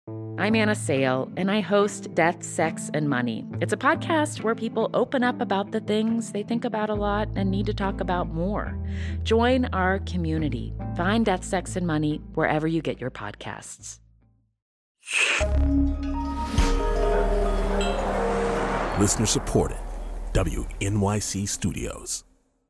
I'm Anna Sale, and I host Death, Sex, and Money. It's a podcast where people open up about the things they think about a lot and need to talk about more. Join our community. Find Death, Sex, and Money wherever you get your podcasts. Listener supported. WNYC Studios.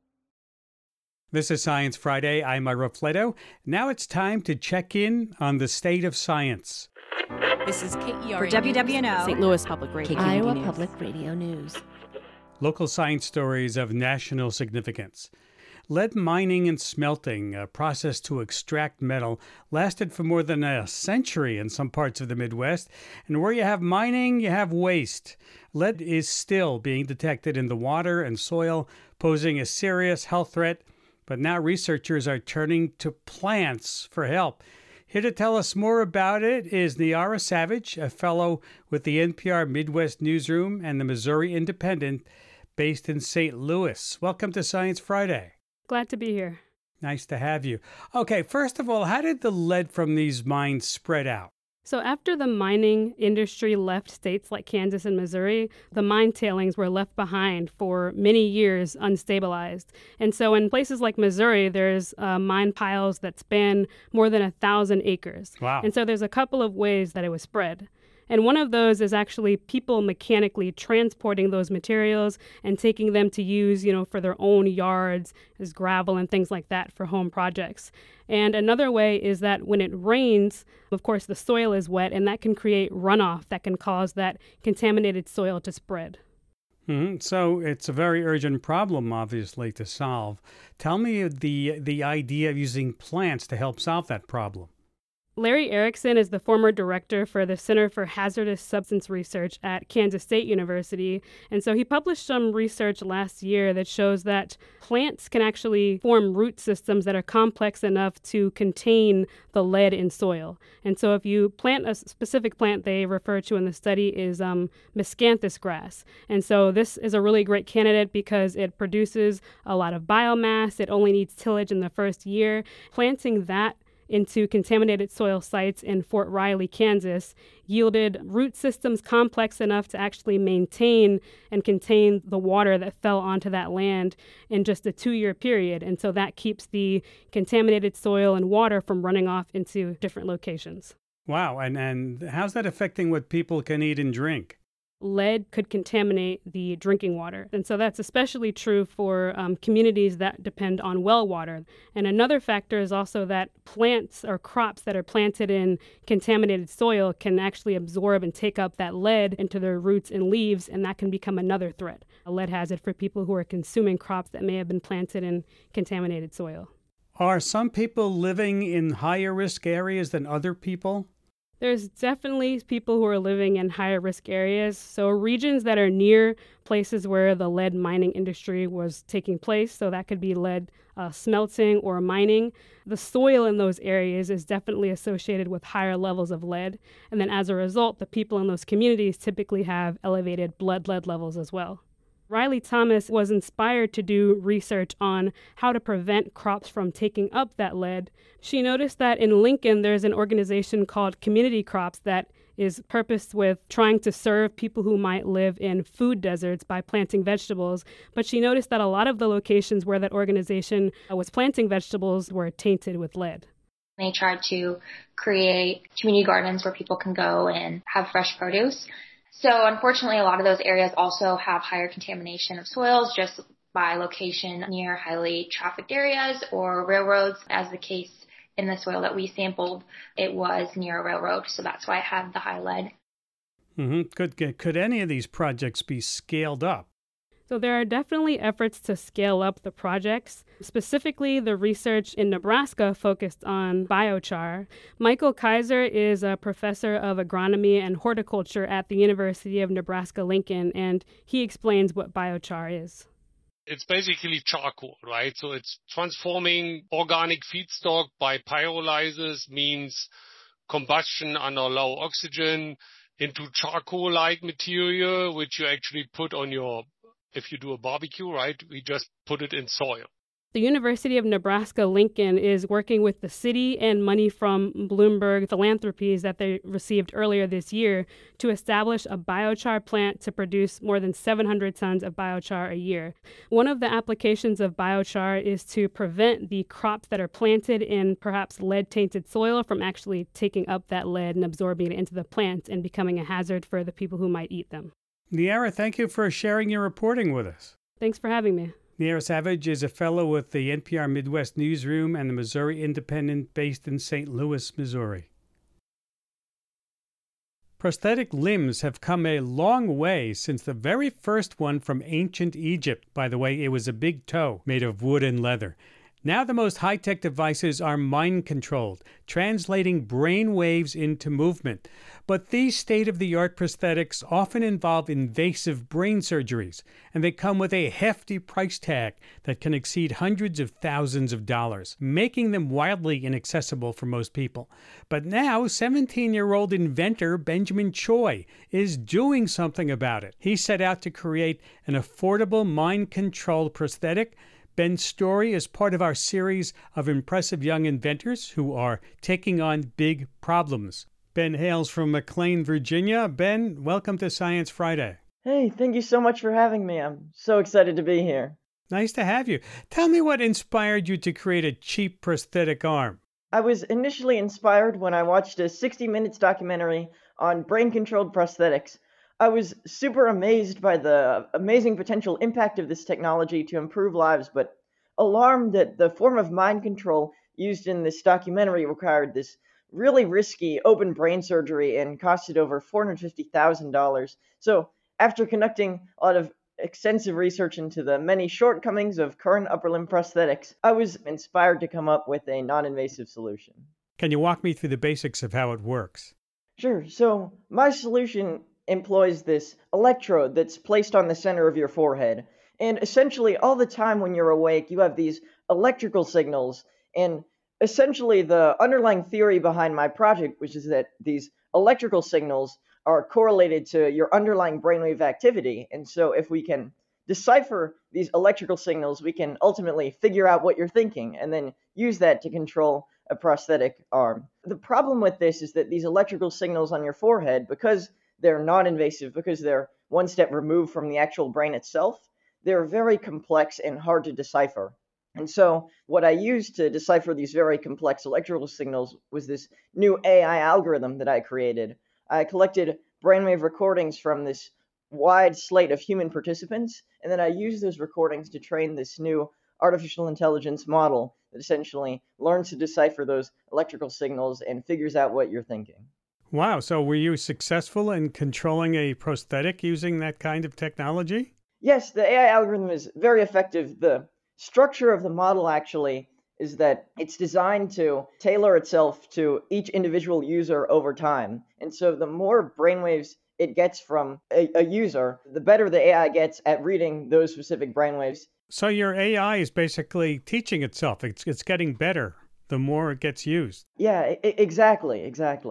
This is Science Friday. I'm Ira Fleto. Now it's time to check in on the state of science. This is KERA for WWNO, St. Louis Public Radio, Iowa Public Radio News. Local science stories of national significance. Lead mining and smelting, a process to extract metal, lasted for more than a century in some parts of the Midwest. And where you have mining, you have waste. Lead is still being detected in the water and soil, posing a serious health threat. But now researchers are turning to plants for help. Here to tell us more about it is Niara Savage, a fellow with the NPR Midwest Newsroom and the Missouri Independent, based in St. Louis. Welcome to Science Friday. Glad to be here. Nice to have you. Okay, first of all, how did the lead from these mines spread out? So after the mining industry left states like Kansas and Missouri, the mine tailings were left behind for many years unstabilized. And so in places like Missouri, there's mine piles that span more than 1,000 acres. Wow. And so there's a couple of ways that it was spread. And one of those is actually people mechanically transporting those materials and taking them to use, for their own yards as gravel and things like that for home projects. And another way is that when it rains, of course, the soil is wet, and that can create runoff that can cause that contaminated soil to spread. Mm-hmm. So it's a very urgent problem, obviously, to solve. Tell me the idea of using plants to help solve that problem. Larry Erickson is the former director for the Center for Hazardous Substance Research at Kansas State University. And so he published some research last year that shows that plants can actually form root systems that are complex enough to contain the lead in soil. And so if you plant a specific plant they refer to in the study is miscanthus grass. And so this is a really great candidate because it produces a lot of biomass. It only needs tillage in the first year. Planting that into contaminated soil sites in Fort Riley, Kansas, yielded root systems complex enough to actually maintain and contain the water that fell onto that land in just a 2-year period. And so that keeps the contaminated soil and water from running off into different locations. Wow. And how's that affecting what people can eat and drink? Lead could contaminate the drinking water. And so that's especially true for communities that depend on well water. And another factor is also that plants or crops that are planted in contaminated soil can actually absorb and take up that lead into their roots and leaves, and that can become another threat, a lead hazard for people who are consuming crops that may have been planted in contaminated soil. Are some people living in higher risk areas than other people? There's definitely people who are living in higher risk areas. So regions that are near places where the lead mining industry was taking place, so that could be lead smelting or mining, the soil in those areas is definitely associated with higher levels of lead. And then as a result, the people in those communities typically have elevated blood lead levels as well. Riley Thomas was inspired to do research on how to prevent crops from taking up that lead. She noticed that in Lincoln, there's an organization called Community Crops that is purposed with trying to serve people who might live in food deserts by planting vegetables. But she noticed that a lot of the locations where that organization was planting vegetables were tainted with lead. They tried to create community gardens where people can go and have fresh produce. So unfortunately, a lot of those areas also have higher contamination of soils just by location near highly trafficked areas or railroads. As the case in the soil that we sampled, it was near a railroad, so that's why it had the high lead. Mm-hmm. Could any of these projects be scaled up? So there are definitely efforts to scale up the projects. Specifically, the research in Nebraska focused on biochar. Michael Kaiser is a professor of agronomy and horticulture at the University of Nebraska-Lincoln, and he explains what biochar is. It's basically charcoal, right? So it's transforming organic feedstock by pyrolysis, means combustion under low oxygen, into charcoal-like material, which you actually put on your, if you do a barbecue, right, we just put it in soil. The University of Nebraska-Lincoln is working with the city and money from Bloomberg Philanthropies that they received earlier this year to establish a biochar plant to produce more than 700 tons of biochar a year. One of the applications of biochar is to prevent the crops that are planted in perhaps lead-tainted soil from actually taking up that lead and absorbing it into the plant and becoming a hazard for the people who might eat them. Niera, thank you for sharing your reporting with us. Thanks for having me. Niera Savage is a fellow with the NPR Midwest Newsroom and the Missouri Independent based in St. Louis, Missouri. Prosthetic limbs have come a long way since the very first one from ancient Egypt. By the way, it was a big toe made of wood and leather. Now the most high-tech devices are mind-controlled, translating brain waves into movement. But these state-of-the-art prosthetics often involve invasive brain surgeries, and they come with a hefty price tag that can exceed hundreds of thousands of dollars, making them wildly inaccessible for most people. But now, 17-year-old inventor Benjamin Choi is doing something about it. He set out to create an affordable mind-controlled prosthetic. Ben's story is part of our series of impressive young inventors who are taking on big problems. Ben hails from McLean, Virginia. Ben, welcome to Science Friday. Hey, thank you so much for having me. I'm so excited to be here. Nice to have you. Tell me what inspired you to create a cheap prosthetic arm. I was initially inspired when I watched a 60 Minutes documentary on brain-controlled prosthetics. I was super amazed by the amazing potential impact of this technology to improve lives, but alarmed that the form of mind control used in this documentary required this really risky open brain surgery and costed over $450,000. So after conducting a lot of extensive research into the many shortcomings of current upper limb prosthetics, I was inspired to come up with a non-invasive solution. Can you walk me through the basics of how it works? Sure. So my solution employs this electrode that's placed on the center of your forehead. And essentially, all the time when you're awake, you have these electrical signals. And essentially, the underlying theory behind my project, which is that these electrical signals are correlated to your underlying brainwave activity. And so if we can decipher these electrical signals, we can ultimately figure out what you're thinking and then use that to control a prosthetic arm. The problem with this is that these electrical signals on your forehead, because they're non-invasive, because they're one step removed from the actual brain itself, they're very complex and hard to decipher. And so what I used to decipher these very complex electrical signals was this new AI algorithm that I created. I collected brainwave recordings from this wide slate of human participants, and then I used those recordings to train this new artificial intelligence model that essentially learns to decipher those electrical signals and figures out what you're thinking. Wow, so were you successful in controlling a prosthetic using that kind of technology? Yes, the AI algorithm is very effective. The structure of the model actually is that it's designed to tailor itself to each individual user over time. And so the more brainwaves it gets from a user, the better the AI gets at reading those specific brainwaves. So your AI is basically teaching itself. It's getting better the more it gets used. Yeah, exactly.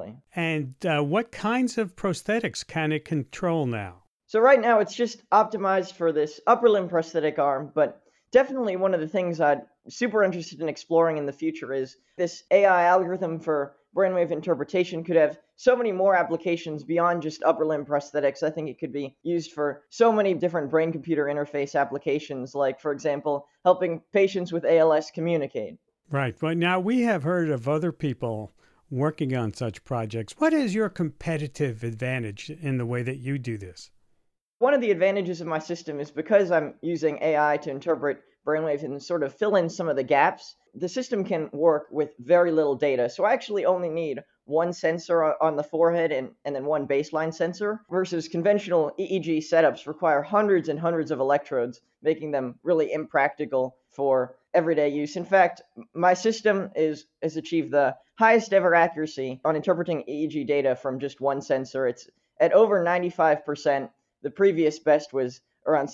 And what kinds of prosthetics can it control now? So right now it's just optimized for this upper limb prosthetic arm, but definitely one of the things I'm super interested in exploring in the future is this AI algorithm for brainwave interpretation could have so many more applications beyond just upper limb prosthetics. I think it could be used for so many different brain-computer interface applications, like, for example, helping patients with ALS communicate. Right. But now we have heard of other people working on such projects. What is your competitive advantage in the way that you do this? One of the advantages of my system is because I'm using AI to interpret brainwaves and sort of fill in some of the gaps, the system can work with very little data. So I actually only need one sensor on the forehead and then one baseline sensor, versus conventional EEG setups require hundreds and hundreds of electrodes, making them really impractical for everyday use. In fact, my system has achieved the highest ever accuracy on interpreting EEG data from just one sensor. It's at over 95%. The previous best was around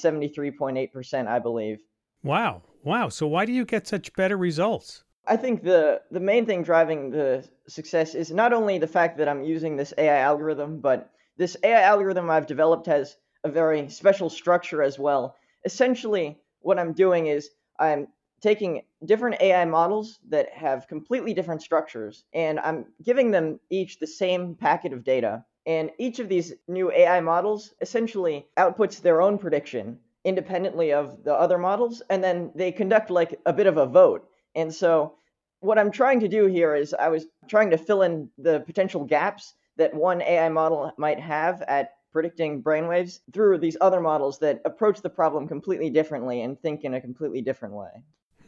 73.8%, I believe. Wow. So why do you get such better results? I think the main thing driving the success is not only the fact that I'm using this AI algorithm, but this AI algorithm I've developed has a very special structure as well. Essentially, what I'm doing is I'm taking different AI models that have completely different structures, and I'm giving them each the same packet of data. And each of these new AI models essentially outputs their own prediction independently of the other models, and then they conduct like a bit of a vote. And so what I'm trying to do here is I was trying to fill in the potential gaps that one AI model might have at predicting brainwaves through these other models that approach the problem completely differently and think in a completely different way.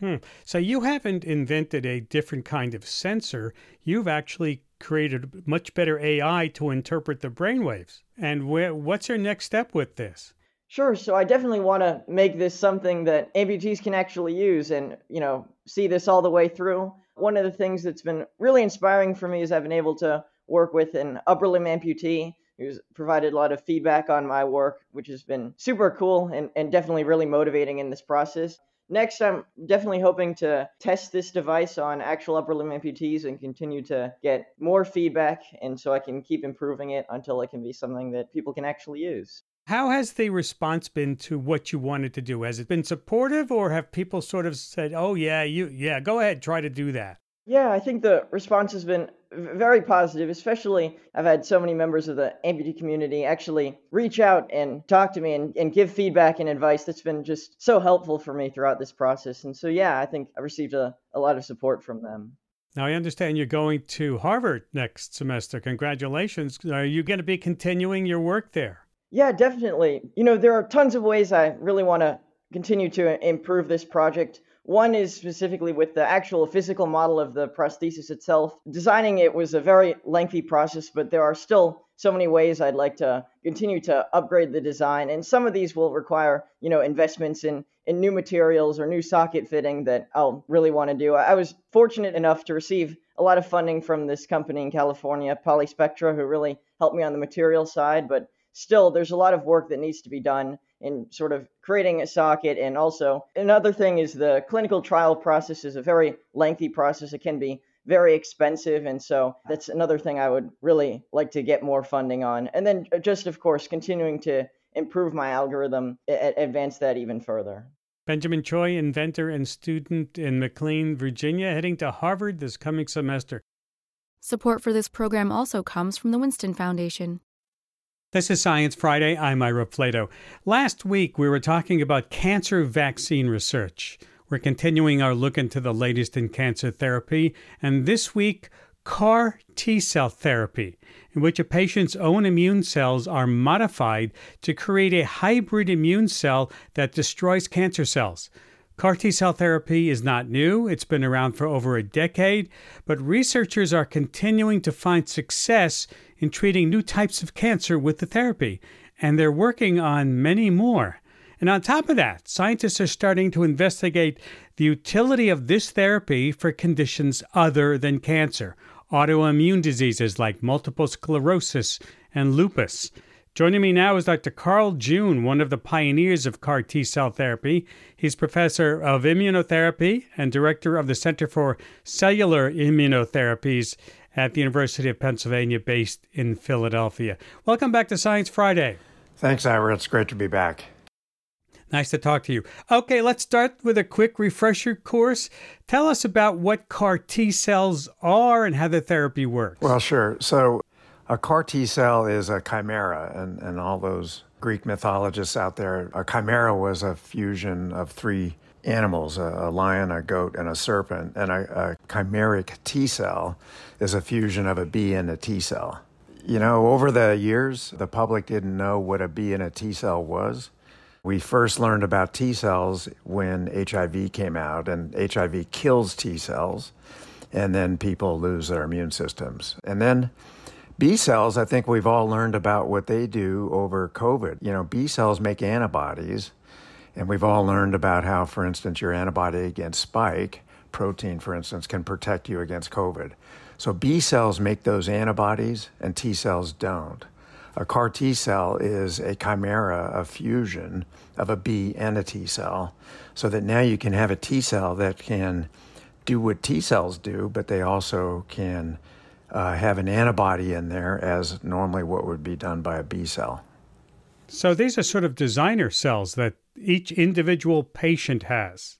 So you haven't invented a different kind of sensor. You've actually created much better AI to interpret the brainwaves. And what's your next step with this? Sure. So I definitely want to make this something that amputees can actually use and, see this all the way through. One of the things that's been really inspiring for me is I've been able to work with an upper limb amputee who's provided a lot of feedback on my work, which has been super cool and definitely really motivating in this process. Next, I'm definitely hoping to test this device on actual upper limb amputees and continue to get more feedback, and so I can keep improving it until it can be something that people can actually use. How has the response been to what you wanted to do? Has it been supportive, or have people sort of said, oh, yeah, go ahead, try to do that? Yeah, I think the response has been very positive, especially I've had so many members of the amputee community actually reach out and talk to me and give feedback and advice that's been just so helpful for me throughout this process. And so, I think I've received a lot of support from them. Now, I understand you're going to Harvard next semester. Congratulations. Are you going to be continuing your work there? Yeah, definitely. There are tons of ways I really want to continue to improve this project. One is specifically with the actual physical model of the prosthesis itself. Designing it was a very lengthy process, but there are still so many ways I'd like to continue to upgrade the design. And some of these will require, investments in new materials or new socket fitting that I'll really want to do. I was fortunate enough to receive a lot of funding from this company in California, Polyspectra, who really helped me on the material side, but still, there's a lot of work that needs to be done in sort of creating a socket. And also, another thing is the clinical trial process is a very lengthy process. It can be very expensive. And so that's another thing I would really like to get more funding on. And then just, of course, continuing to improve my algorithm, advance that even further. Benjamin Choi, inventor and student in McLean, Virginia, heading to Harvard this coming semester. Support for this program also comes from the Winston Foundation. This is Science Friday. I'm Ira Flato. Last week, we were talking about cancer vaccine research. We're continuing our look into the latest in cancer therapy. And this week, CAR T-cell therapy, in which a patient's own immune cells are modified to create a hybrid immune cell that destroys cancer cells. CAR T-cell therapy is not new. It's been around for over a decade, but researchers are continuing to find success in treating new types of cancer with the therapy, and they're working on many more. And on top of that, scientists are starting to investigate the utility of this therapy for conditions other than cancer, autoimmune diseases like multiple sclerosis and lupus. Joining me now is Dr. Carl June, one of the pioneers of CAR T-cell therapy. He's professor of immunotherapy and director of the Center for Cellular Immunotherapies at the University of Pennsylvania, based in Philadelphia. Welcome back to Science Friday. Thanks, Ira. It's great to be back. Nice to talk to you. Okay, let's start with a quick refresher course. Tell us about what CAR T-cells are and how the therapy works. Well, sure. So a CAR T-cell is a chimera, and all those Greek mythologists out there, a chimera was a fusion of three animals, a lion, a goat, and a serpent. And a chimeric T-cell is a fusion of a B and a T-cell. Over the years, the public didn't know what a B and a T-cell was. We first learned about T-cells when HIV came out, and HIV kills T-cells, and then people lose their immune systems. And then B cells, I think we've all learned about what they do over COVID. B cells make antibodies, and we've all learned about how, for instance, your antibody against spike protein, for instance, can protect you against COVID. So B cells make those antibodies, and T cells don't. A CAR T cell is a chimera, a fusion of a B and a T cell, so that now you can have a T cell that can do what T cells do, but they also can have an antibody in there as normally what would be done by a B cell. So these are sort of designer cells that each individual patient has.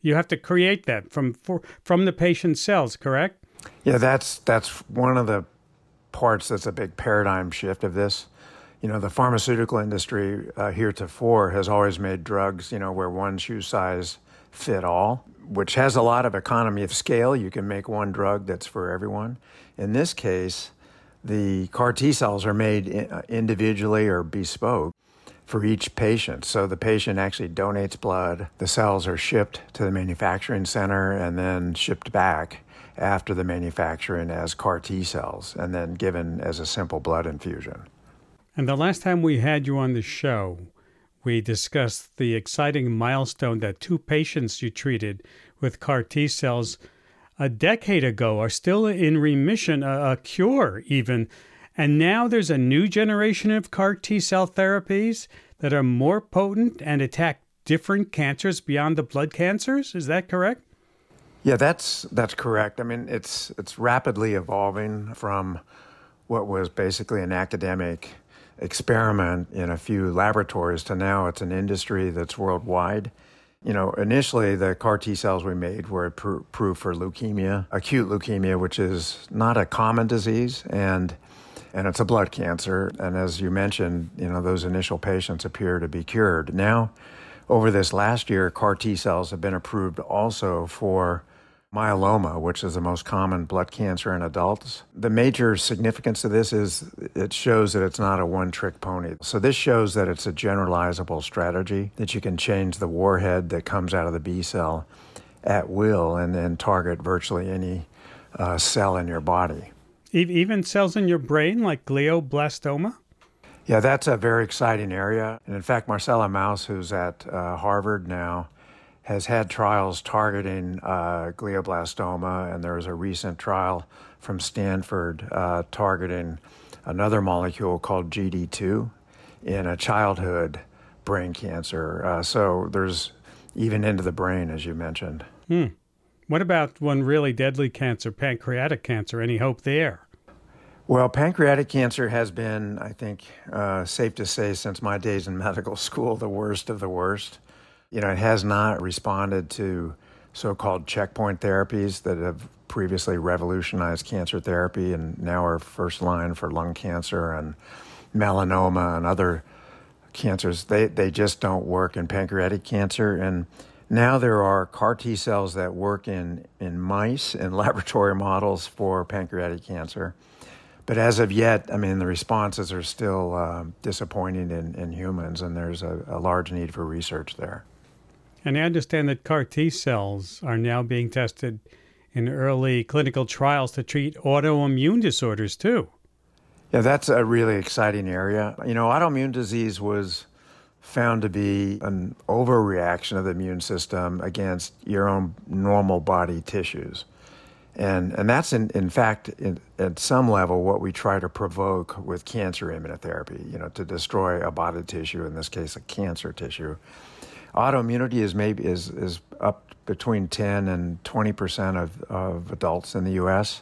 You have to create that from the patient's cells, correct? Yeah, that's one of the parts that's a big paradigm shift of this. The pharmaceutical industry heretofore has always made drugs, where one shoe size fit all, which has a lot of economy of scale. You can make one drug that's for everyone. In this case, the CAR T cells are made individually or bespoke for each patient. So the patient actually donates blood. The cells are shipped to the manufacturing center and then shipped back after the manufacturing as CAR T cells and then given as a simple blood infusion. And the last time we had you on the show, we discussed the exciting milestone that 2 patients you treated with CAR T cells a decade ago are still in remission, a cure even. And now there's a new generation of CAR T cell therapies that are more potent and attack different cancers beyond the blood cancers. Is that correct? Yeah, that's correct. I mean, it's rapidly evolving from what was basically an academic experiment in a few laboratories to now it's an industry that's worldwide. Initially the CAR T cells we made were approved for leukemia, acute leukemia, which is not a common disease, and it's a blood cancer. And as you mentioned, those initial patients appear to be cured. Now, over this last year, CAR T cells have been approved also for myeloma, which is the most common blood cancer in adults. The major significance of this is it shows that it's not a one-trick pony. So this shows that it's a generalizable strategy, that you can change the warhead that comes out of the B cell at will and then target virtually any cell in your body. Even cells in your brain, like glioblastoma? Yeah, that's a very exciting area. And in fact, Marcella Maus, who's at Harvard now, has had trials targeting glioblastoma, and there was a recent trial from Stanford targeting another molecule called GD2 in a childhood brain cancer. So there's even into the brain, as you mentioned. What about one really deadly cancer, pancreatic cancer? Any hope there? Well, pancreatic cancer has been, I think, safe to say since my days in medical school, the worst of the worst. It has not responded to so-called checkpoint therapies that have previously revolutionized cancer therapy and now are first line for lung cancer and melanoma and other cancers. They just don't work in pancreatic cancer. And now there are CAR T cells that work in mice in laboratory models for pancreatic cancer. But as of yet, I mean, the responses are still disappointing in humans, and there's a large need for research there. And I understand that CAR T cells are now being tested in early clinical trials to treat autoimmune disorders, too. Yeah, that's a really exciting area. Autoimmune disease was found to be an overreaction of the immune system against your own normal body tissues. And that's, in fact, at some level, what we try to provoke with cancer immunotherapy, to destroy a body tissue, in this case, a cancer tissue. Autoimmunity is up between 10 and 20% of adults in the U.S.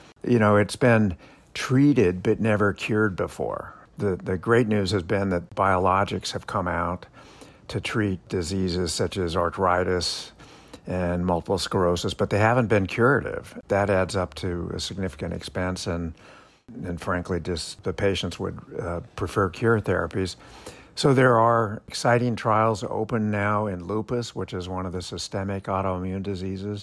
It's been treated but never cured before. The great news has been that biologics have come out to treat diseases such as arthritis and multiple sclerosis, but they haven't been curative. That adds up to a significant expense, and frankly, just the patients would prefer cure therapies. So there are exciting trials open now in lupus, which is one of the systemic autoimmune diseases.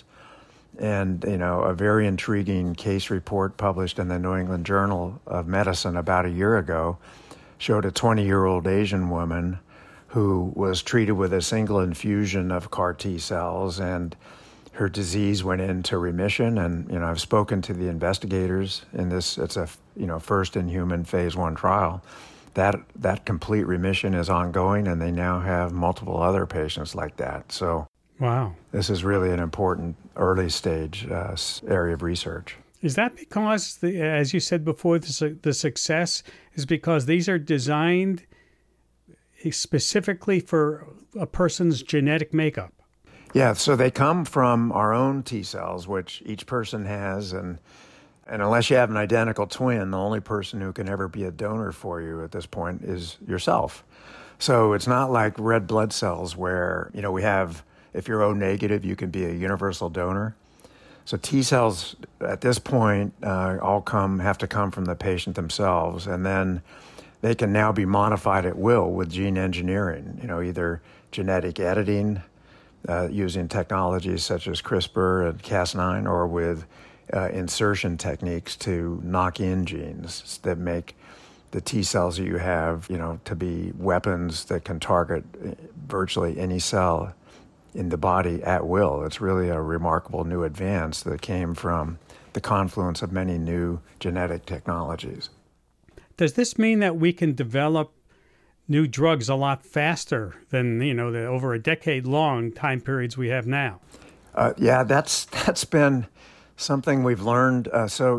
And, a very intriguing case report published in the New England Journal of Medicine about a year ago showed a 20-year-old Asian woman who was treated with a single infusion of CAR T cells, and her disease went into remission. And, I've spoken to the investigators in this. It's a, first-in-human phase 1 trial. That complete remission is ongoing, and they now have multiple other patients like that. So wow, this is really an important early stage area of research. Is that because, as you said before, the success is because these are designed specifically for a person's genetic makeup? Yeah, so they come from our own T cells, which each person has, and unless you have an identical twin, the only person who can ever be a donor for you at this point is yourself. So it's not like red blood cells where, we have If you're O negative, you can be a universal donor. So T cells at this point all have to come from the patient themselves, and then they can now be modified at will with gene engineering, either genetic editing using technologies such as CRISPR and Cas9, or with insertion techniques to knock in genes that make the T cells that you have, to be weapons that can target virtually any cell in the body at will. It's really a remarkable new advance that came from the confluence of many new genetic technologies. Does this mean that we can develop new drugs a lot faster than, the over a decade-long time periods we have now? Yeah, that's been something we've learned.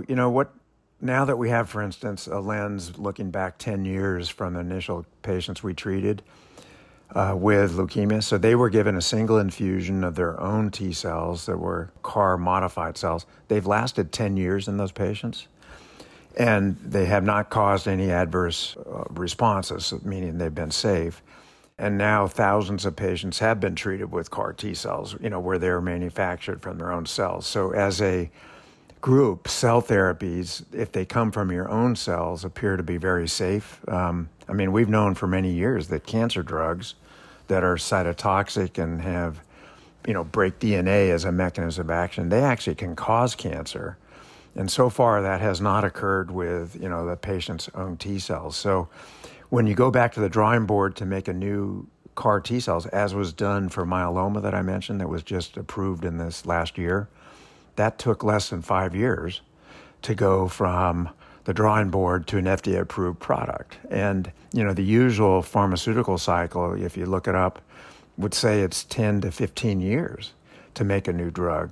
Now that we have, for instance, a lens looking back 10 years from the initial patients we treated with leukemia. So they were given a single infusion of their own T cells that were CAR-modified cells. They've lasted 10 years in those patients, and they have not caused any adverse responses, meaning they've been safe. And now thousands of patients have been treated with CAR T cells, where they're manufactured from their own cells. So as a group, cell therapies, if they come from your own cells, appear to be very safe. We've known for many years that cancer drugs that are cytotoxic and have, break DNA as a mechanism of action, they actually can cause cancer. And so far that has not occurred with, the patient's own T cells. So when you go back to the drawing board to make a new CAR T cells, as was done for myeloma that I mentioned, that was just approved in this last year, that took less than 5 years to go from the drawing board to an FDA-approved product. And, the usual pharmaceutical cycle, if you look it up, would say it's 10 to 15 years to make a new drug.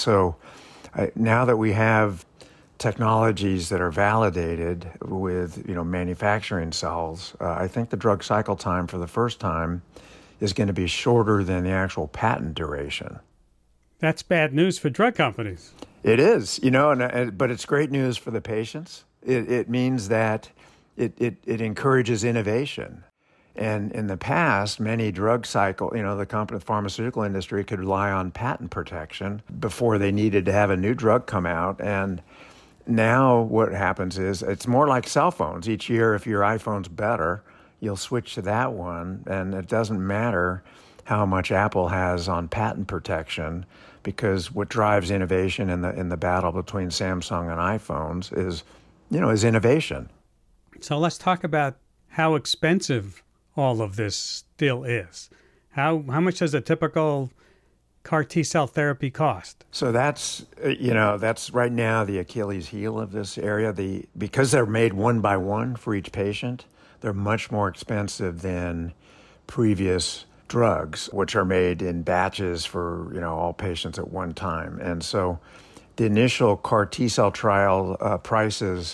Now that we have technologies that are validated with, manufacturing cells, I think the drug cycle time for the first time is going to be shorter than the actual patent duration. That's bad news for drug companies. It is, but it's great news for the patients. It means that it encourages innovation. And in the past, many drug cycle, the pharmaceutical industry could rely on patent protection before they needed to have a new drug come out. And now what happens is it's more like cell phones. Each year, if your iPhone's better, you'll switch to that one. And it doesn't matter how much Apple has on patent protection, because what drives innovation in the battle between Samsung and iPhones is innovation. So let's talk about how expensive all of this still is. How much does a typical CAR T cell therapy cost? So that's right now the Achilles heel of this area. Because they're made one by one for each patient, they're much more expensive than previous drugs, which are made in batches for all patients at one time. And so the initial CAR T cell trial prices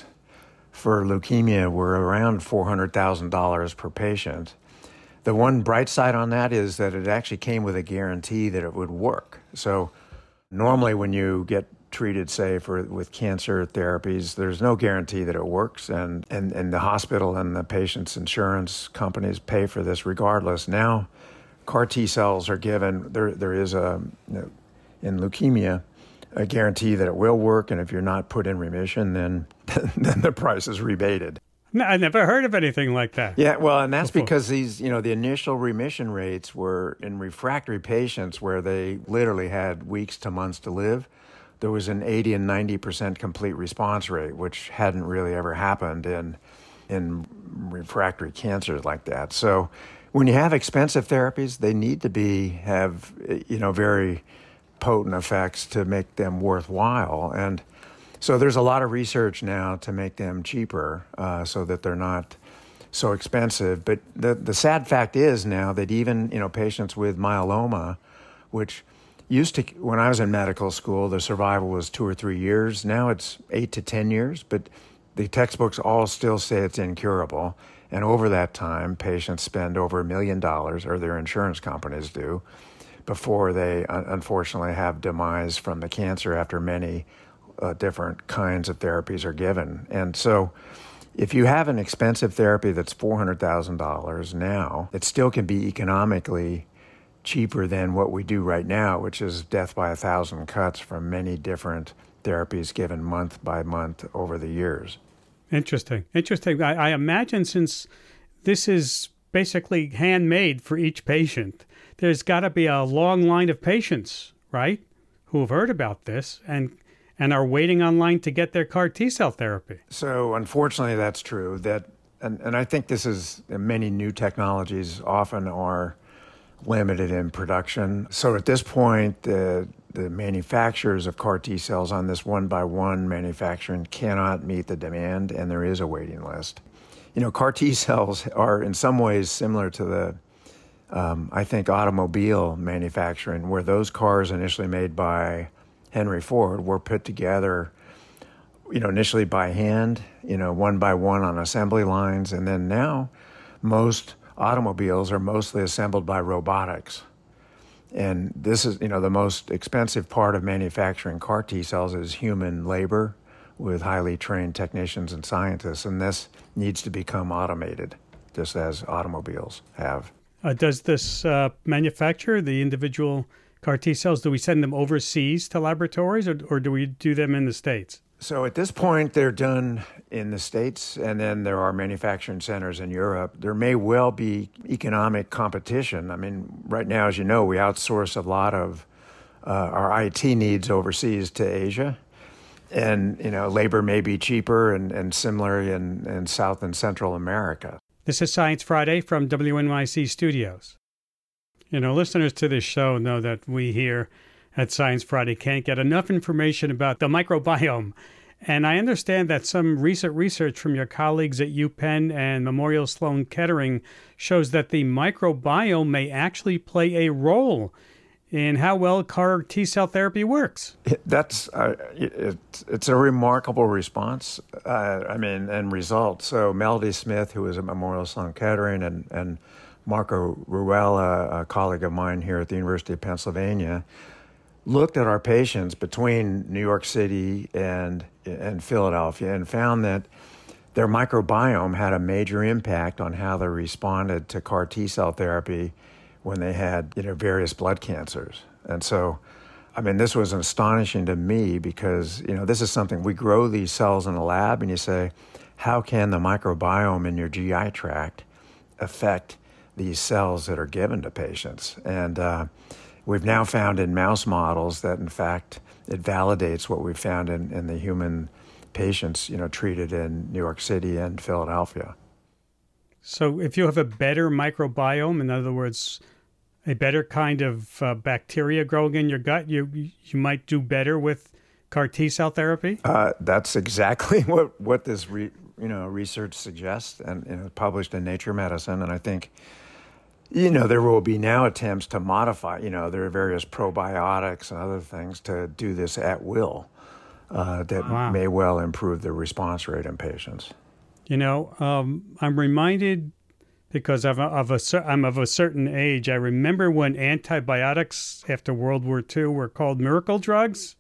for leukemia were around $400,000 per patient. The one bright side on that is that it actually came with a guarantee that it would work. So normally when you get treated, say, with cancer therapies, there's no guarantee that it works, and the hospital and the patient's insurance companies pay for this regardless. Now, CAR T cells are given, there is in leukemia, a guarantee that it will work, and if you're not put in remission, then the price is rebated. No, I never heard of anything like that. Yeah, well, and that's because these, the initial remission rates were in refractory patients where they literally had weeks to months to live. There was an 80 and 90% complete response rate, which hadn't really ever happened in refractory cancers like that. So when you have expensive therapies, they need to have very potent effects to make them worthwhile. And so there's a lot of research now to make them cheaper so that they're not so expensive. But the sad fact is now that even, patients with myeloma, which used to, when I was in medical school, the survival was 2 or 3 years. Now it's 8 to 10 years, but the textbooks all still say it's incurable. And over that time, patients spend over $1 million, or their insurance companies do, before they unfortunately have demise from the cancer after many different kinds of therapies are given. And so if you have an expensive therapy that's $400,000 now, it still can be economically cheaper than what we do right now, which is death by 1,000 cuts from many different therapies given month by month over the years. Interesting. I imagine since this is basically handmade for each patient, there's got to be a long line of patients, right, who have heard about this and are waiting online to get their CAR T-cell therapy. So unfortunately, that's true. And I think this is, many new technologies often are limited in production. So at this point, the manufacturers of CAR T cells on this one-by-one manufacturing cannot meet the demand, and there is a waiting list. CAR T cells are in some ways similar to the, I think, automobile manufacturing, where those cars initially made by Henry Ford were put together, initially by hand, one by one on assembly lines, and then now most automobiles are mostly assembled by robotics. And this is, the most expensive part of manufacturing CAR T cells is human labor with highly trained technicians and scientists, and this needs to become automated, just as automobiles have. Does this manufacture the individual CAR T cells? Do we send them overseas to laboratories, or do we do them in the States? So at this point, they're done in the States, and then there are manufacturing centers in Europe. There may well be economic competition. I mean, right now, as you know, we outsource a lot of our IT needs overseas to Asia. And, labor may be cheaper and similar in South and Central America. This is Science Friday from WNYC Studios. Listeners to this show know that we here at Science Friday can't get enough information about the microbiome. And I understand that some recent research from your colleagues at UPenn and Memorial Sloan Kettering shows that the microbiome may actually play a role in how well CAR T-cell therapy works. That's it's a remarkable response, and result. So Melody Smith, who is at Memorial Sloan Kettering, and Marco Ruella, a colleague of mine here at the University of Pennsylvania, looked at our patients between New York City and Philadelphia and found that their microbiome had a major impact on how they responded to CAR T-cell therapy when they had, various blood cancers. And so, this was astonishing to me because, this is something, we grow these cells in a lab and you say, how can the microbiome in your GI tract affect these cells that are given to patients? And we've now found in mouse models that, in fact, it validates what we've found in the human patients, treated in New York City and Philadelphia. So if you have a better microbiome, in other words, a better kind of bacteria growing in your gut, you might do better with CAR T-cell therapy? That's exactly what this research suggests, and published in Nature Medicine. And I think, there will be now attempts to modify, there are various probiotics and other things to do this at will that may well improve the response rate in patients. I'm reminded, because I'm of a certain age, I remember when antibiotics after World War II were called miracle drugs,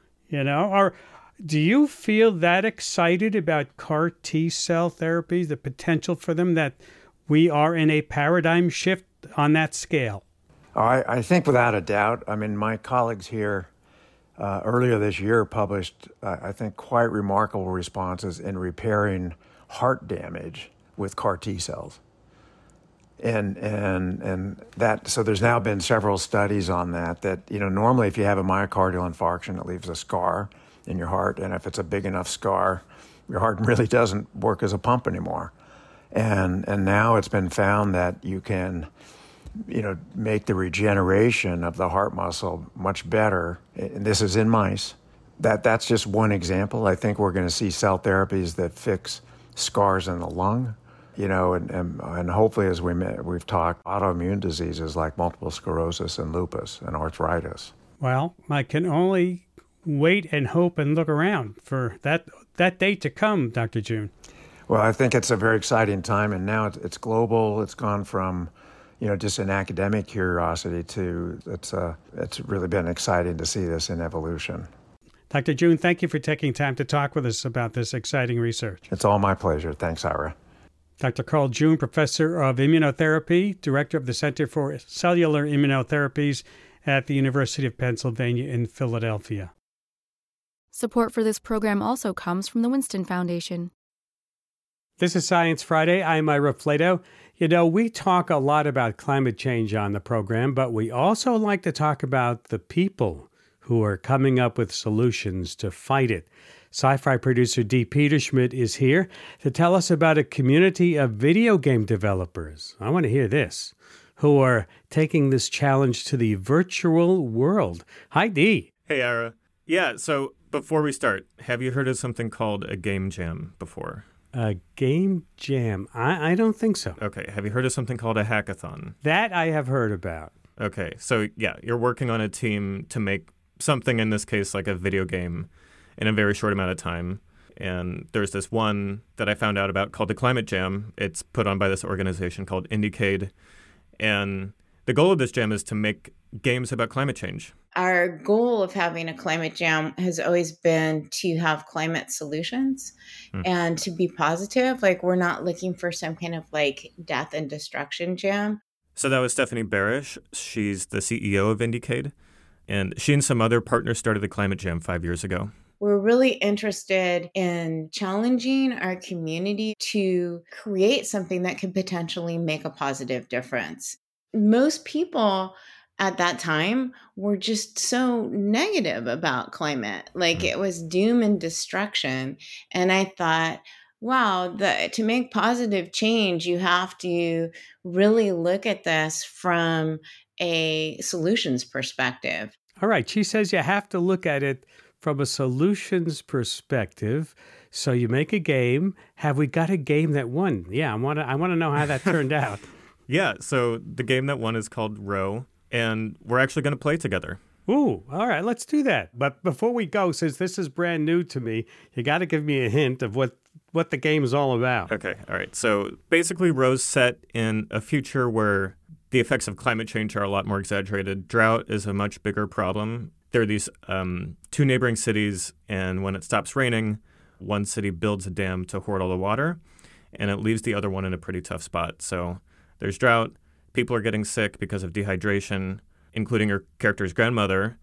Or do you feel that excited about CAR T-cell therapies, the potential for them, that we are in a paradigm shift on that scale? I think without a doubt. My colleagues here earlier this year published, I think, quite remarkable responses in repairing heart damage with CAR T cells. And that, so there's now been several studies on that, normally if you have a myocardial infarction, it leaves a scar in your heart. And if it's a big enough scar, your heart really doesn't work as a pump anymore. And now it's been found that you can, make the regeneration of the heart muscle much better. And this is in mice. That's just one example. I think we're going to see cell therapies that fix scars in the lung. And hopefully, as we've talked, autoimmune diseases like multiple sclerosis and lupus and arthritis. Well, I can only wait and hope and look around for that day to come, Dr. June. Well, I think it's a very exciting time, and now it's global. It's gone from, just an academic curiosity to it's really been exciting to see this in evolution. Dr. June, thank you for taking time to talk with us about this exciting research. It's all my pleasure. Thanks, Ira. Dr. Carl June, Professor of Immunotherapy, Director of the Center for Cellular Immunotherapies at the University of Pennsylvania in Philadelphia. Support for this program also comes from the Winston Foundation. This is Science Friday. I'm Ira Flato. You know, we talk a lot about climate change on the program, but we also like to talk about the people who are coming up with solutions to fight it. Sci-Fi producer Dee Peterschmidt is here to tell us about a community of video game developers. I want to hear this, who are taking this challenge to the virtual world. Hi, Dee. Hey, Ira. Yeah, so before we start, have you heard of something called a game jam before? A game jam? I don't think so. Okay, have you heard of something called a hackathon? That I have heard about. Okay, so yeah, you're working on a team to make something, in this case, like a video game, in a very short amount of time. And there's this one that I found out about called the Climate Jam. It's put on by this organization called Indiecade. And the goal of this jam is to make games about climate change. Our goal of having a climate jam has always been to have climate solutions and to be positive. Like, we're not looking for some kind of like death and destruction jam. So that was Stephanie Barish. She's the CEO of Indiecade. And she and some other partners started the Climate Jam 5 years ago. We're really interested in challenging our community to create something that could potentially make a positive difference. Most people at that time were just so negative about climate, like it was doom and destruction. And I thought, wow, to make positive change, you have to really look at this from a solutions perspective. All right. She says you have to look at it from a solutions perspective. So you make a game. Have we got a game that won? Yeah, I want to know how that turned out. Yeah, so the game that won is called Row, and we're actually going to play together. Ooh, all right, let's do that. But before we go, since this is brand new to me, you got to give me a hint of what the game is all about. Okay, all right. So basically, Row's set in a future where the effects of climate change are a lot more exaggerated. Drought is a much bigger problem. There are these two neighboring cities, and when it stops raining, one city builds a dam to hoard all the water, and it leaves the other one in a pretty tough spot. So there's drought, people are getting sick because of dehydration, including your character's grandmother,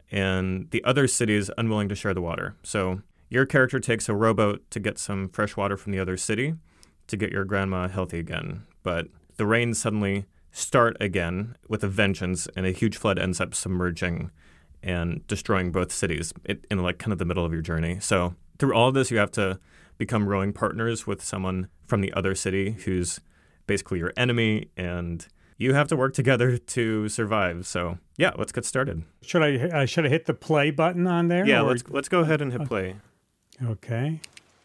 and the other city is unwilling to share the water. So your character takes a rowboat to get some fresh water from the other city to get your grandma healthy again. But the rains suddenly start again with a vengeance, and a huge flood ends up submerging and destroying both cities in like kind of the middle of your journey. So through all of this, you have to become rowing partners with someone from the other city who's basically your enemy, and you have to work together to survive. So yeah, let's get started. Should I hit the play button on there? Yeah, let's go ahead and hit play. Okay.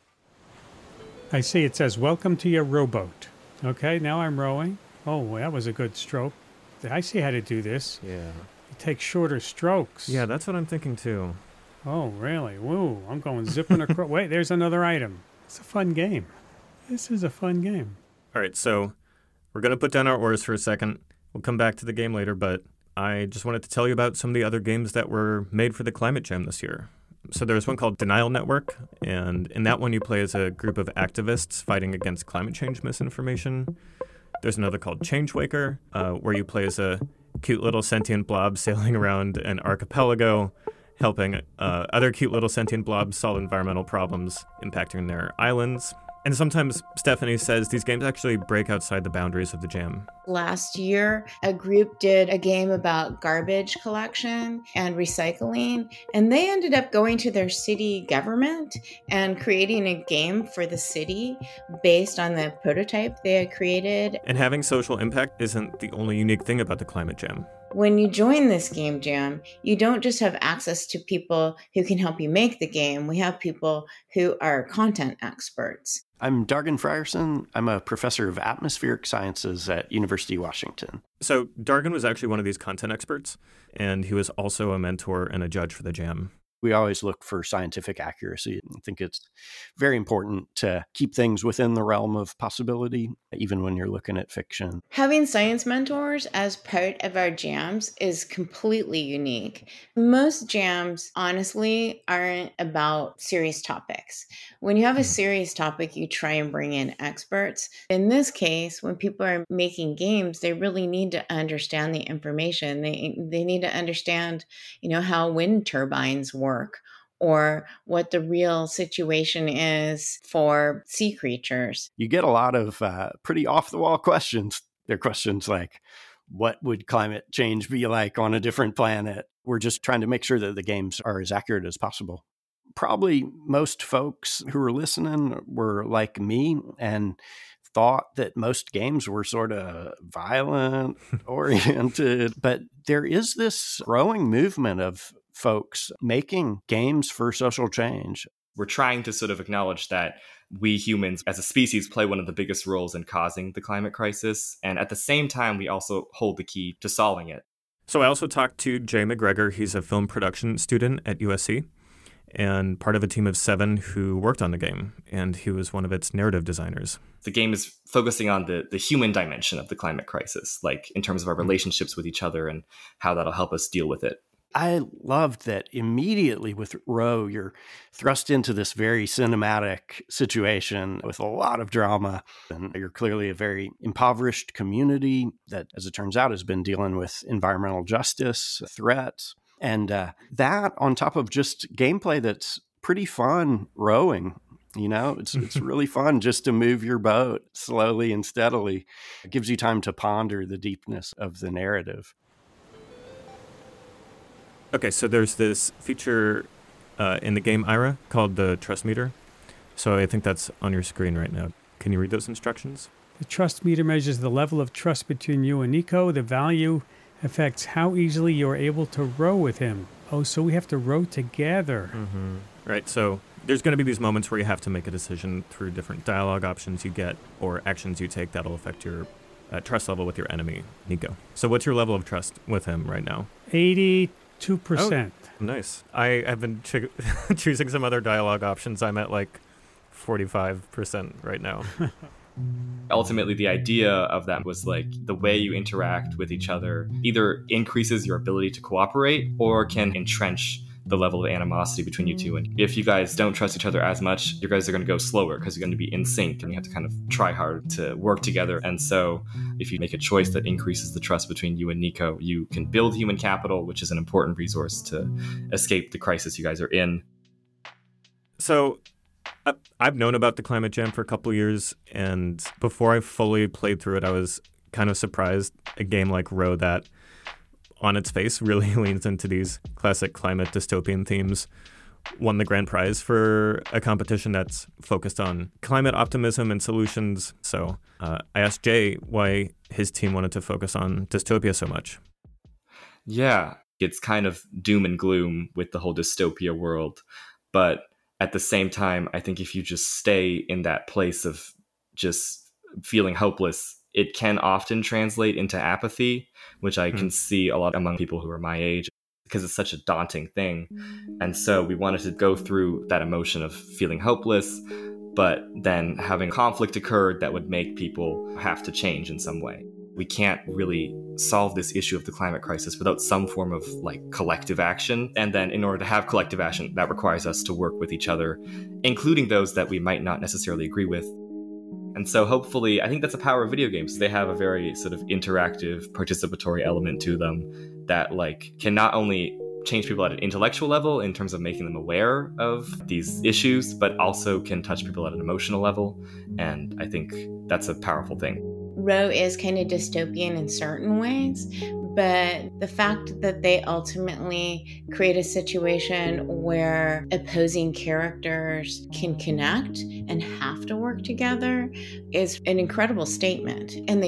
I see it says, welcome to your rowboat. Okay, now I'm rowing. Oh, that was a good stroke. I see how to do this. Yeah. You take shorter strokes. Yeah, that's what I'm thinking too. Oh, really? Woo, I'm going zipping across. Wait, there's another item. It's a fun game. This is a fun game. All right, so we're going to put down our oars for a second. We'll come back to the game later, but I just wanted to tell you about some of the other games that were made for the Climate Jam this year. So there's one called Denial Network, and in that one you play as a group of activists fighting against climate change misinformation. There's another called Changewaker, where you play as a cute little sentient blob sailing around an archipelago, helping other cute little sentient blobs solve environmental problems impacting their islands. And sometimes Stephanie says these games actually break outside the boundaries of the jam. Last year, a group did a game about garbage collection and recycling, and they ended up going to their city government and creating a game for the city based on the prototype they had created. And having social impact isn't the only unique thing about the Climate Jam. When you join this game jam, you don't just have access to people who can help you make the game. We have people who are content experts. I'm Dargan Frierson. I'm a professor of atmospheric sciences at University of Washington. So Dargan was actually one of these content experts, and he was also a mentor and a judge for the jam. We always look for scientific accuracy. I think it's very important to keep things within the realm of possibility, even when you're looking at fiction. Having science mentors as part of our jams is completely unique. Most jams, honestly, aren't about serious topics. When you have a serious topic, you try and bring in experts. In this case, when people are making games, they really need to understand the information. They need to understand, how wind turbines work, or what the real situation is for sea creatures. You get a lot of pretty off-the-wall questions. They're questions like, what would climate change be like on a different planet? We're just trying to make sure that the games are as accurate as possible. Probably most folks who are listening were like me and thought that most games were sort of violent oriented, but there is this growing movement of folks making games for social change. We're trying to sort of acknowledge that we humans as a species play one of the biggest roles in causing the climate crisis. And at the same time, we also hold the key to solving it. So I also talked to Jay McGregor. He's a film production student at USC and part of a team of 7 who worked on the game. And he was one of its narrative designers. The game is focusing on the human dimension of the climate crisis, like in terms of our relationships with each other and how that'll help us deal with it. I loved that immediately with Row, you're thrust into this very cinematic situation with a lot of drama. And you're clearly a very impoverished community that, as it turns out, has been dealing with environmental justice threats. And that on top of just gameplay that's pretty fun rowing. It's really fun just to move your boat slowly and steadily. It gives you time to ponder the deepness of the narrative. Okay, so there's this feature in the game Ira called the trust meter. So I think that's on your screen right now. Can you read those instructions? The trust meter measures the level of trust between you and Nico. The value affects how easily you're able to row with him. Oh, so we have to row together. Mm-hmm. Right, so there's going to be these moments where you have to make a decision through different dialogue options you get or actions you take that'll affect your trust level with your enemy, Nico. So what's your level of trust with him right now? 82%. Oh, nice. I have been choosing some other dialogue options. I'm at like 45% right now. Ultimately, the idea of that was like the way you interact with each other either increases your ability to cooperate or can entrench the level of animosity between you two. And if you guys don't trust each other as much, you guys are going to go slower because you're going to be in sync and you have to kind of try hard to work together. And so if you make a choice that increases the trust between you and Nico, you can build human capital, which is an important resource to escape the crisis you guys are in. So I've known about the Climate Jam for a couple of years, and before I fully played through it, I was kind of surprised a game like Row that on its face really leans into these classic climate dystopian themes won the grand prize for a competition that's focused on climate optimism and solutions. So I asked Jay why his team wanted to focus on dystopia so much. Yeah, it's kind of doom and gloom with the whole dystopia world. But at the same time, I think if you just stay in that place of just feeling hopeless, it can often translate into apathy, which I can see a lot among people who are my age, because it's such a daunting thing. And so we wanted to go through that emotion of feeling hopeless, but then having conflict occurred that would make people have to change in some way. We can't really solve this issue of the climate crisis without some form of like collective action. And then in order to have collective action, that requires us to work with each other, including those that we might not necessarily agree with. And so hopefully, I think that's the power of video games. They have a very sort of interactive, participatory element to them that like can not only change people at an intellectual level in terms of making them aware of these issues, but also can touch people at an emotional level. And I think that's a powerful thing. Row is kind of dystopian in certain ways, but the fact that they ultimately create a situation where opposing characters can connect and have to work together is an incredible statement. And they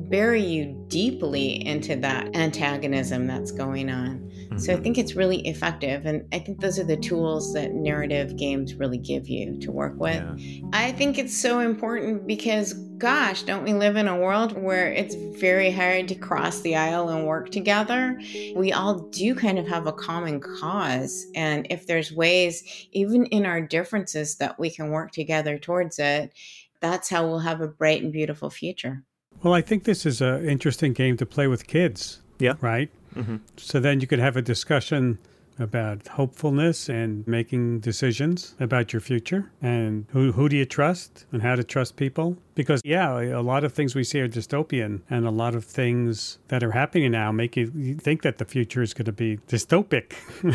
bury you deeply into that antagonism that's going on. Mm-hmm. So I think it's really effective. And I think those are the tools that narrative games really give you to work with. Yeah. I think it's so important because, gosh, don't we live in a world where it's very hard to cross the aisle and work together? We all do kind of have a common cause. And if there's ways, even in our differences, that we can work together towards it, that's how we'll have a bright and beautiful future. Well, I think this is an interesting game to play with kids. Yeah. Right? Mm-hmm. So then you could have a discussion about hopefulness and making decisions about your future and who do you trust and how to trust people. Because, yeah, a lot of things we see are dystopian, and a lot of things that are happening now make you think that the future is going to be dystopic.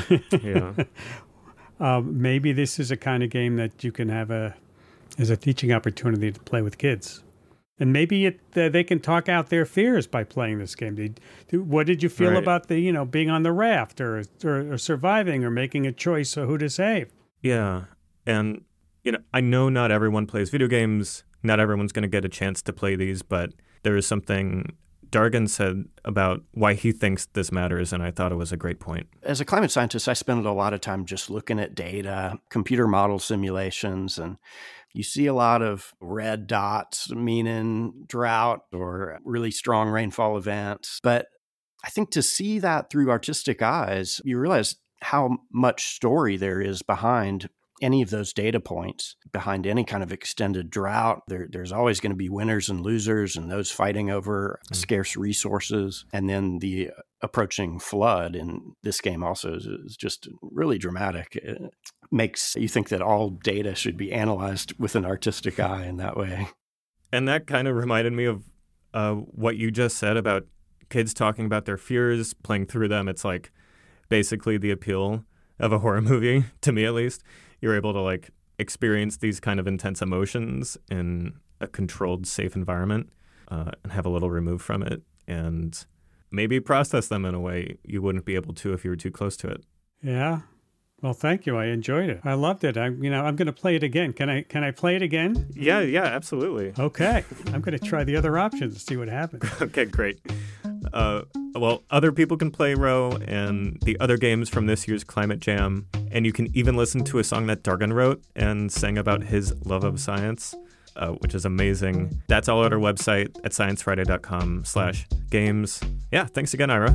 Yeah. Maybe this is a kind of game that you can have as a teaching opportunity to play with kids. And maybe they can talk out their fears by playing this game. What did you feel about being on the raft or surviving or making a choice of who to save? Yeah. And, I know not everyone plays video games. Not everyone's going to get a chance to play these, but there is something Dargan said about why he thinks this matters, and I thought it was a great point. As a climate scientist, I spend a lot of time just looking at data, computer model simulations, and you see a lot of red dots meaning drought or really strong rainfall events. But I think to see that through artistic eyes, you realize how much story there is behind any of those data points, behind any kind of extended drought. There's always going to be winners and losers, and those fighting over scarce resources. And then the approaching flood in this game also is just really dramatic. It makes you think that all data should be analyzed with an artistic eye in that way. And that kind of reminded me of what you just said about kids talking about their fears, playing through them. It's like basically the appeal of a horror movie, to me at least. You're able to experience these kind of intense emotions in a controlled, safe environment and have a little removed from it and maybe process them in a way you wouldn't be able to if you were too close to it. Yeah. Well, thank you. I enjoyed it. I loved it. I'm going to play it again. Can I play it again? Yeah, absolutely. Okay. I'm going to try the other options and see what happens. Okay, great. Well, other people can play Row and the other games from this year's Climate Jam, and you can even listen to a song that Dargan wrote and sang about his love of science, which is amazing. That's all at our website at sciencefriday.com/games. Yeah, thanks again, Ira.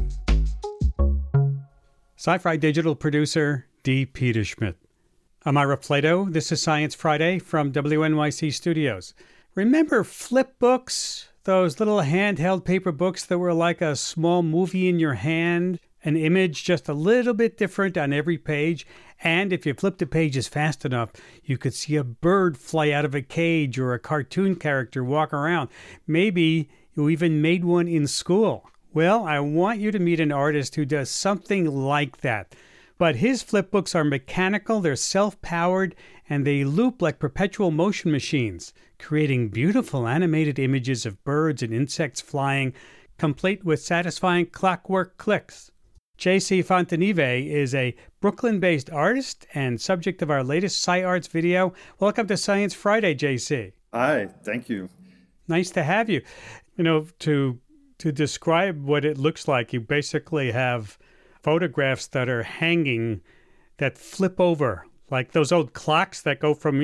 Sci-Fi digital producer D. Peterschmidt. I'm Ira Plato. This is Science Friday from WNYC Studios. Remember flip books? Those little handheld paper books that were like a small movie in your hand, an image just a little bit different on every page, and if you flipped the pages fast enough, you could see a bird fly out of a cage or a cartoon character walk around. Maybe you even made one in school. Well, I want you to meet an artist who does something like that. But his flip books are mechanical, they're self-powered, and they loop like perpetual motion machines, creating beautiful animated images of birds and insects flying, complete with satisfying clockwork clicks. JC Fontanive is a Brooklyn-based artist and subject of our latest SciArts video. Welcome to Science Friday, JC. Hi, thank you. Nice to have you. To describe what it looks like, you basically have photographs that are hanging that flip over, like those old clocks that go from,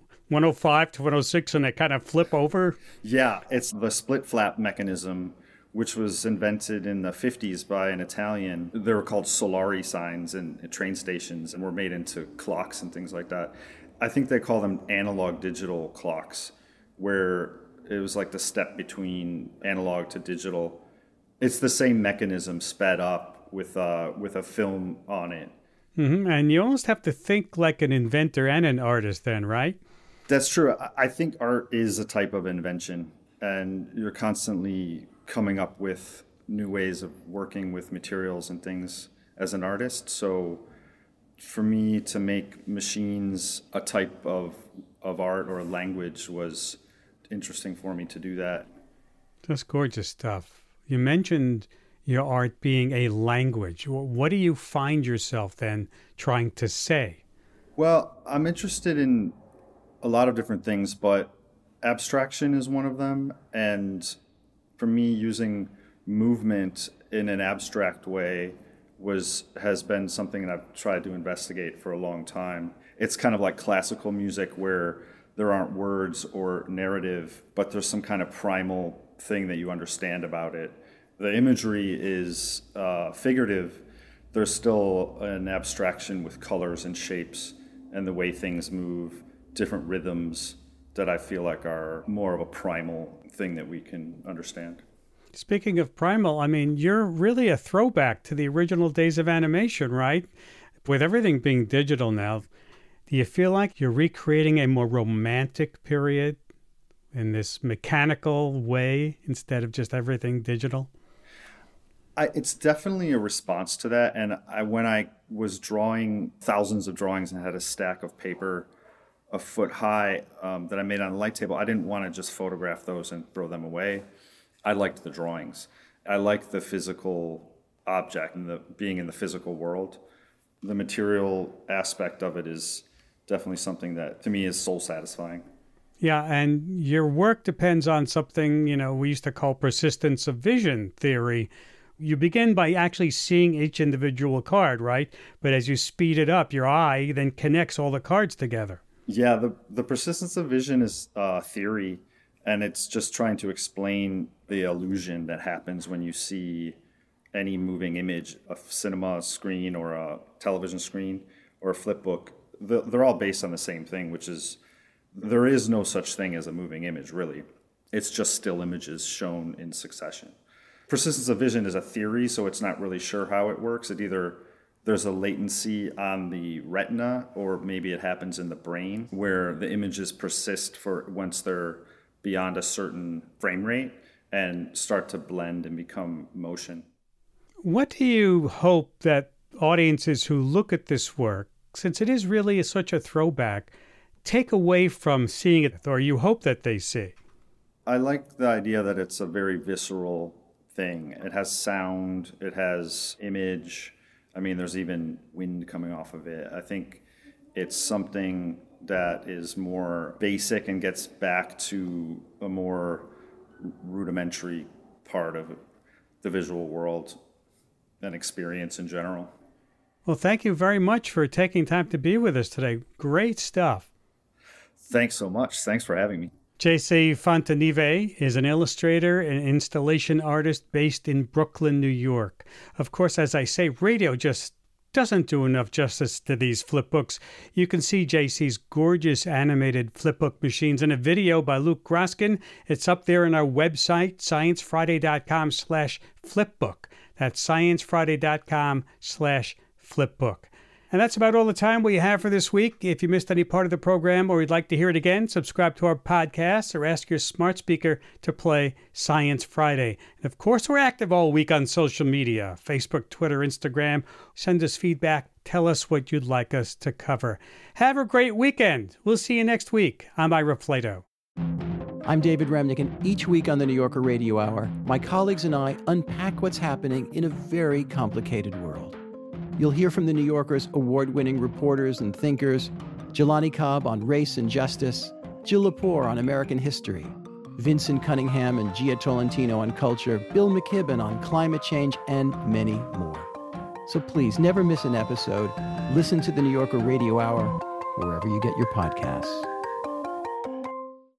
105 to 106 and they kind of flip over. Yeah, it's the split flap mechanism, which was invented in the 50s by an Italian. They were called Solari signs in train stations and were made into clocks and things like that. I think they call them analog digital clocks, where it was like the step between analog to digital. It's the same mechanism sped up with a film on it. Mm-hmm. And you almost have to think like an inventor and an artist then, right? That's true. I think art is a type of invention, and you're constantly coming up with new ways of working with materials and things as an artist. So for me to make machines a type of art or a language was interesting for me to do that. That's gorgeous stuff. You mentioned your art being a language. What do you find yourself then trying to say? Well, I'm interested in a lot of different things, but abstraction is one of them. And For me, using movement in an abstract way has been something that I've tried to investigate for a long time. It's kind of like classical music where there aren't words or narrative, but there's some kind of primal thing that you understand about it. The imagery is figurative. There's still an abstraction with colors and shapes and the way things move, different rhythms that I feel like are more of a primal thing that we can understand. Speaking of primal, I mean, you're really a throwback to the original days of animation, right? With everything being digital now, do you feel like you're recreating a more romantic period in this mechanical way instead of just everything digital? It's definitely a response to that. And when I was drawing thousands of drawings and had a stack of paper a foot high that I made on a light table, I didn't want to just photograph those and throw them away. I liked the drawings. I liked the physical object and being in the physical world. The material aspect of it is definitely something that to me is soul satisfying. Yeah, and your work depends on something, we used to call persistence of vision theory. You begin by actually seeing each individual card, right? But as you speed it up, your eye then connects all the cards together. Yeah, the persistence of vision is theory, and it's just trying to explain the illusion that happens when you see any moving image, a cinema screen or a television screen or a flip book. They're all based on the same thing, which is there is no such thing as a moving image, really. It's just still images shown in succession. Persistence of vision is a theory, so it's not really sure how it works. It either there's a latency on the retina, or maybe it happens in the brain where the images persist for once they're beyond a certain frame rate and start to blend and become motion. What do you hope that audiences who look at this work, since it is really such a throwback, take away from seeing it, or you hope that they see? I like the idea that it's a very visceral thing. It has sound, it has image. I mean, there's even wind coming off of it. I think it's something that is more basic and gets back to a more rudimentary part of the visual world and experience in general. Well, thank you very much for taking time to be with us today. Great stuff. Thanks so much. Thanks for having me. J.C. Fontanive is an illustrator and installation artist based in Brooklyn, New York. Of course, as I say, radio just doesn't do enough justice to these flipbooks. You can see JC's gorgeous animated flipbook machines in a video by Luke Groskin. It's up there on our website, sciencefriday.com/flipbook. That's sciencefriday.com/flipbook. And that's about all the time we have for this week. If you missed any part of the program or you'd like to hear it again, subscribe to our podcast or ask your smart speaker to play Science Friday. And of course, we're active all week on social media, Facebook, Twitter, Instagram. Send us feedback. Tell us what you'd like us to cover. Have a great weekend. We'll see you next week. I'm Ira Flato. I'm David Remnick, and each week on the New Yorker Radio Hour, my colleagues and I unpack what's happening in a very complicated world. You'll hear from the New Yorker's award-winning reporters and thinkers, Jelani Cobb on race and justice, Jill Lepore on American history, Vincent Cunningham and Gia Tolentino on culture, Bill McKibben on climate change, and many more. So please, never miss an episode. Listen to the New Yorker Radio Hour wherever you get your podcasts.